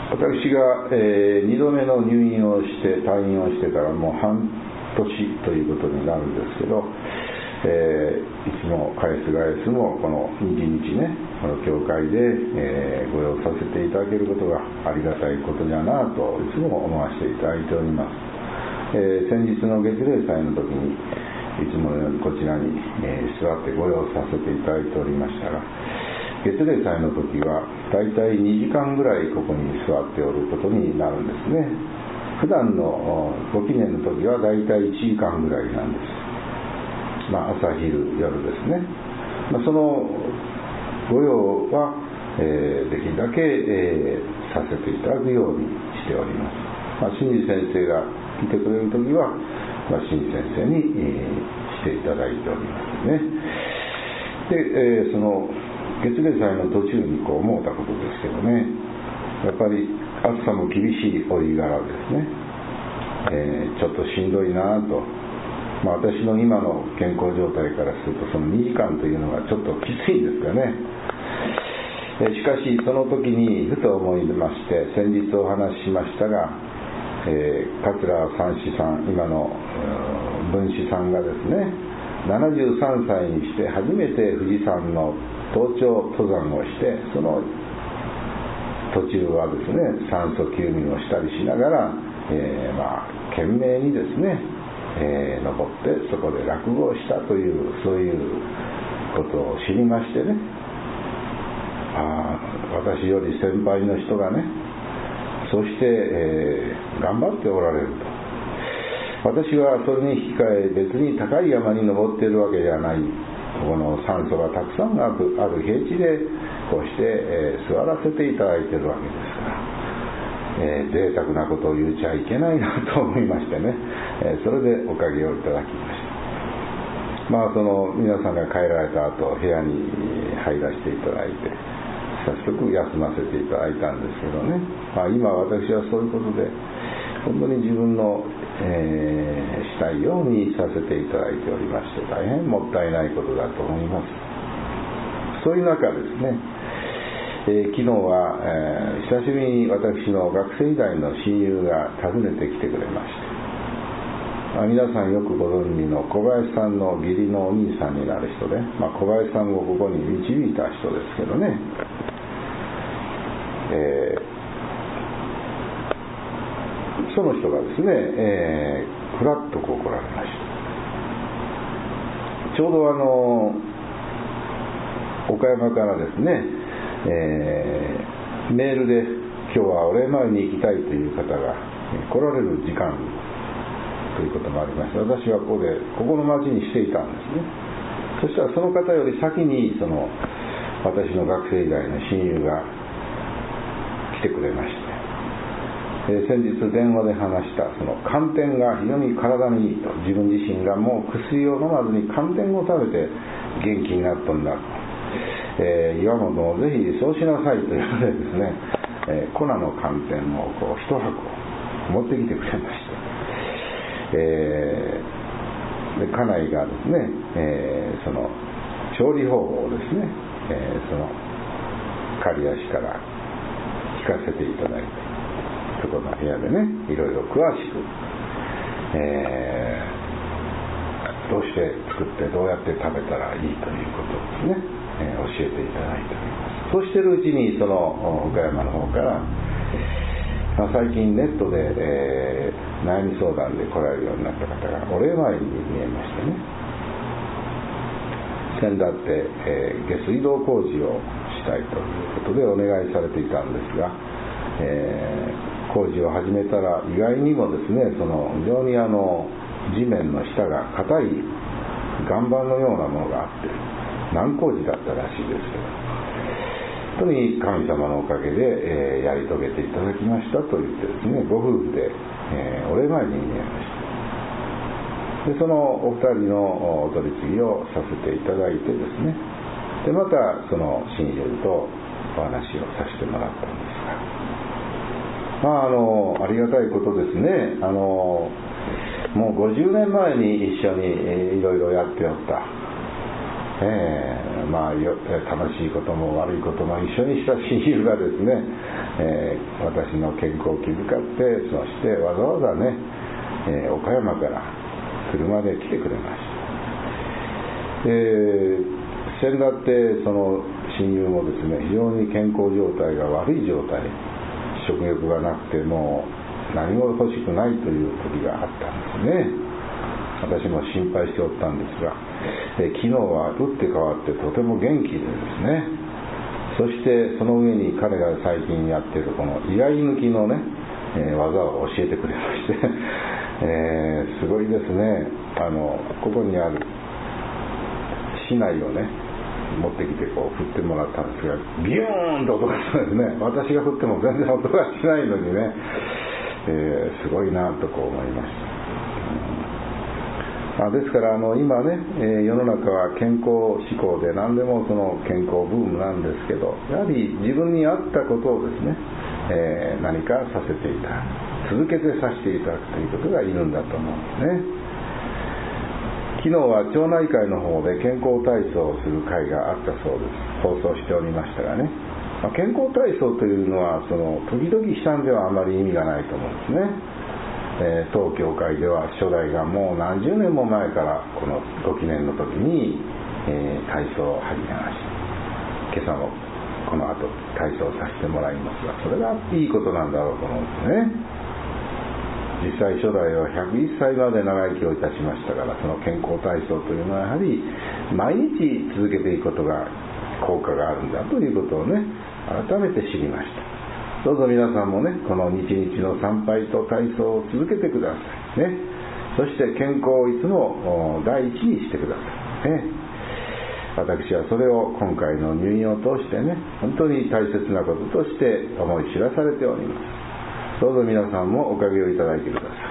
私が、2度目の入院をして退院をしてからもう半年ということになるんですけど、いつも返すもこの日々ね、この教会で、ご用させていただけることがありがたいことじゃなといつも思わせていただいております。先日の月例祭の時にいつものようにこちらに、座ってご用させていただいておりましたが、月例祭の時はだいたい2時間ぐらいここに座っておることになるんですね。普段のご記念の時はだいたい1時間ぐらいなんです。朝昼夜ですね。そのご用は、できるだけ、させていただくようにしております。新次先生が来てくれる時は、新次先生に、していただいておりますね。で、その月例祭の途中に思ったことですけどね、やっぱり暑さも厳しいお日柄ですね、ちょっとしんどいなと、私の今の健康状態からするとその2時間というのがちょっときついんですかね。しかしその時にふと思いまして、先日お話ししましたが、桂三枝さん、今の文枝さんがですね、73歳にして初めて富士山の登頂登山をして、その途中はですね、酸素吸入をしたりしながら、懸命にですね、登ってそこで落語をしたという、そういうことを知りましてね、私より先輩の人がね、そして、頑張っておられると。私はそれに引き換え別に高い山に登っているわけではない、この酸素がたくさんある平地でこうして、座らせていただいているわけですから、贅沢なことを言っちゃいけないなと思いましてね、それでおかげをいただきました。その皆さんが帰られた後、部屋に入らせていただいて早速休ませていただいたんですけどね、今私はそういうことで本当に自分の、したいようにさせていただいておりまして、大変もったいないことだと思います。そういう中ですね、昨日は、久しぶりに私の学生時代の親友が訪ねてきてくれまして、皆さんよくご存知の小林さんの義理のお兄さんになる人で、小林さんをここに導いた人ですけどね、その人がですね、ふらっと来られました。ちょうど岡山からですね、メールで今日はお礼参りに行きたいという方が来られる時間ということもありまして、私はここの町にしていたんですね。そしたらその方より先に私の学生時代の親友が来てくれまして、先日電話で話したその寒天が非常に体にいいと、自分自身がもう薬を飲まずに寒天を食べて元気になったんだと、岩本もぜひそうしなさいということでですね、粉の寒天を一箱持ってきてくれました。で家内がですね、その調理方法をですね、その刈谷市から聞かせていただいて、そこの部屋でね、いろいろ詳しく、どうして作ってどうやって食べたらいいということをですね、教えていただいております。そうしているうちにその岡山の方から、最近ネットで、悩み相談で来られるようになった方がお礼参りに見えましてね、先だって、下水道工事をしたいということでお願いされていたんですが、工事を始めたら意外にもですね、その非常に地面の下が硬い岩盤のようなものがあって難工事だったらしいですけど、本当に神様のおかげで、やり遂げていただきましたと言ってですね、ご夫婦で、お礼参りに見えました。でそのお二人のお取り次ぎをさせていただいてですね、でまたその親友とお話をさせてもらったんですが、ありがたいことですね。もう50年前に一緒にいろいろやっておった、楽しいことも悪いことも一緒にした親友がですね、 私の健康を気遣って、そしてわざわざね、岡山から車で来てくれました。先だってその親友もですね、非常に健康状態が悪い状態、食欲がなくてもう何も欲しくないという時があったんですね。私も心配しておったんですが、昨日は打って変わってとても元気でですね、そしてその上に彼が最近やっているこの居合抜きのね、技を教えてくれましてすごいですね。ここにある竹刀をね持ってきてこう振ってもらったんですが、ビューンと音がするんですね。私が振っても全然音がしないのにね、すごいなとこう思いました。ですから今ね、世の中は健康志向で何でもその健康ブームなんですけど、やはり自分に合ったことをですね、何かさせていただく、続けてさせていただくということがいるんだと思うんですね。昨日は町内会の方で健康体操をする会があったそうです。放送しておりましたがね、健康体操というのはその時々したんではあまり意味がないと思うんですね。当教会では初代がもう何十年も前からこのご記念の時に、体操を始めました。今朝もこの後体操させてもらいますが、それがいいことなんだろうと思うんですね。実際初代は101歳まで長生きをいたしましたから、その健康体操というのはやはり毎日続けていくことが効果があるんだということをね、改めて知りました。どうぞ皆さんもね、この日々の参拝と体操を続けてくださいね。そして健康をいつも第一にしてくださいね。私はそれを今回の入院を通してね、本当に大切なこととして思い知らされております。どうぞ皆さんもおかげをいただいてください。